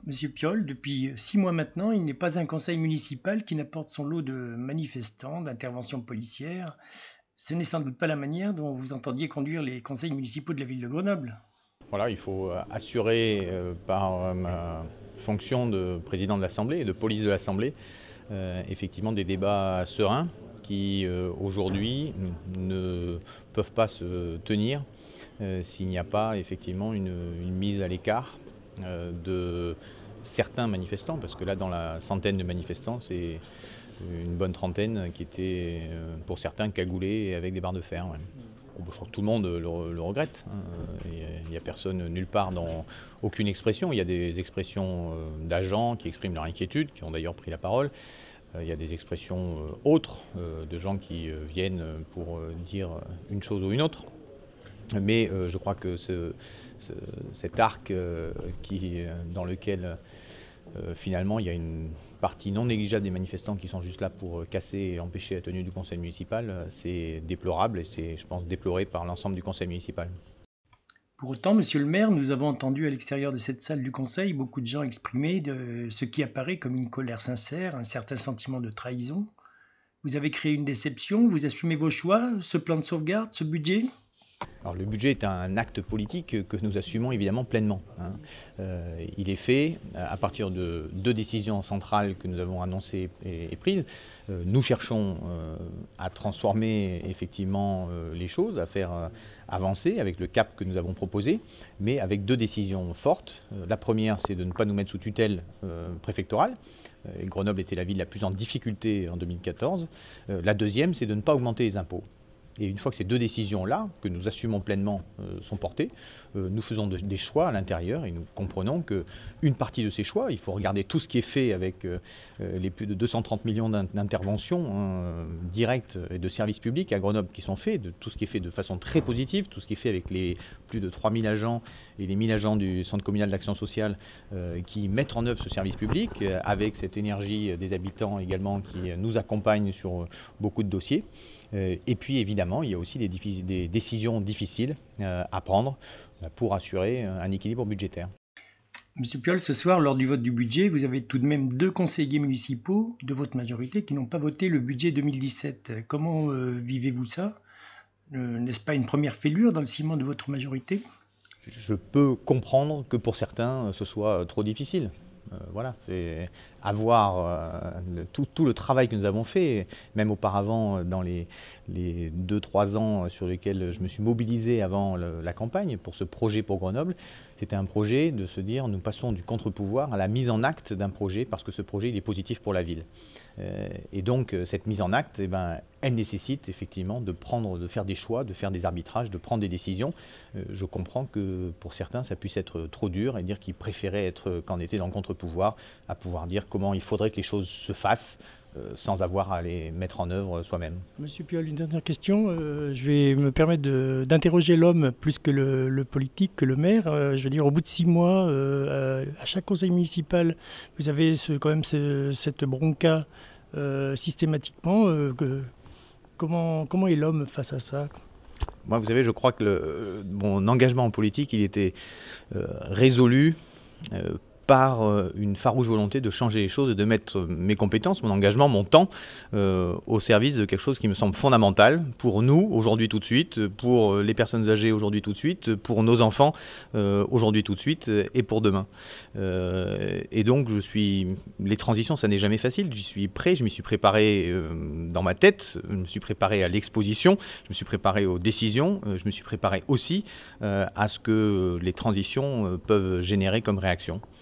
Monsieur Piolle, depuis 6 mois maintenant, il n'est pas un conseil municipal qui n'apporte son lot de manifestants, d'interventions policières. Ce n'est sans doute pas la manière dont vous entendiez conduire les conseils municipaux de la ville de Grenoble. Voilà, il faut assurer par ma fonction de président de l'Assemblée et de police de l'Assemblée effectivement des débats sereins qui aujourd'hui ne peuvent pas se tenir s'il n'y a pas effectivement une mise à l'écart de certains manifestants, parce que là dans la centaine de manifestants c'est une bonne trentaine qui étaient pour certains cagoulés et avec des barres de fer. Ouais. Je crois que tout le monde le regrette. Il n'y a personne nulle part dans aucune expression. Il y a des expressions d'agents qui expriment leur inquiétude, qui ont d'ailleurs pris la parole. Il y a des expressions autres de gens qui viennent pour dire une chose ou une autre. Mais je crois que cet arc dans lequel finalement il y a une partie non négligeable des manifestants qui sont juste là pour casser et empêcher la tenue du conseil municipal, c'est déplorable et c'est, je pense, déploré par l'ensemble du conseil municipal. Pour autant, monsieur le maire, nous avons entendu à l'extérieur de cette salle du conseil beaucoup de gens exprimer ce qui apparaît comme une colère sincère, un certain sentiment de trahison. Vous avez créé une déception, vous assumez vos choix, ce plan de sauvegarde, ce budget? Alors, le budget est un acte politique que nous assumons évidemment pleinement. Il est fait à partir de deux décisions centrales que nous avons annoncées et prises. Nous cherchons à transformer effectivement les choses, à faire avancer avec le cap que nous avons proposé, mais avec deux décisions fortes. La première, c'est de ne pas nous mettre sous tutelle préfectorale. Grenoble était la ville la plus en difficulté en 2014. La deuxième, c'est de ne pas augmenter les impôts. Et une fois que ces deux décisions-là, que nous assumons pleinement, sont portées, nous faisons des choix à l'intérieur et nous comprenons qu'une partie de ces choix, il faut regarder tout ce qui est fait avec les plus de 230 millions d'interventions directes et de services publics à Grenoble qui sont faits, de tout ce qui est fait de façon très positive, tout ce qui est fait avec les plus de 3000 agents et les 1000 agents du Centre communal d'action sociale qui mettent en œuvre ce service public, avec cette énergie des habitants également qui nous accompagnent sur beaucoup de dossiers. Et puis évidemment, il y a aussi des décisions difficiles à prendre pour assurer un équilibre budgétaire. Monsieur Piolle, ce soir, lors du vote du budget, vous avez tout de même 2 conseillers municipaux de votre majorité qui n'ont pas voté le budget 2017. Comment vivez-vous ça? N'est-ce pas une première fêlure dans le ciment de votre majorité? Je peux comprendre que pour certains, ce soit trop difficile. Voilà, c'est avoir tout le travail que nous avons fait, même auparavant dans les 2-3 ans sur lesquels je me suis mobilisé avant la campagne pour ce projet pour Grenoble. C'était un projet de se dire nous passons du contre-pouvoir à la mise en acte d'un projet parce que ce projet il est positif pour la ville. Et donc cette mise en acte, elle nécessite effectivement de faire des choix, de faire des arbitrages, de prendre des décisions. Je comprends que pour certains ça puisse être trop dur et dire qu'ils préféraient être quand on était dans le contre-pouvoir à pouvoir dire comment il faudrait que les choses se fassent sans avoir à les mettre en œuvre soi-même. Monsieur Piolle, une dernière question. Je vais me permettre d'interroger l'homme plus que le politique, que le maire. Je veux dire, au bout de 6 mois, à chaque conseil municipal, vous avez quand même cette bronca systématiquement. Comment est l'homme face à ça? Moi, vous savez, je crois que mon engagement en politique, il était résolu par une farouche volonté de changer les choses et de mettre mes compétences, mon engagement, mon temps au service de quelque chose qui me semble fondamental pour nous, aujourd'hui tout de suite, pour les personnes âgées aujourd'hui tout de suite, pour nos enfants aujourd'hui tout de suite et pour demain. Et donc, les transitions, ça n'est jamais facile, j'y suis prêt, je m'y suis préparé dans ma tête, je me suis préparé à l'exposition, je me suis préparé aux décisions, je me suis préparé aussi à ce que les transitions peuvent générer comme réaction.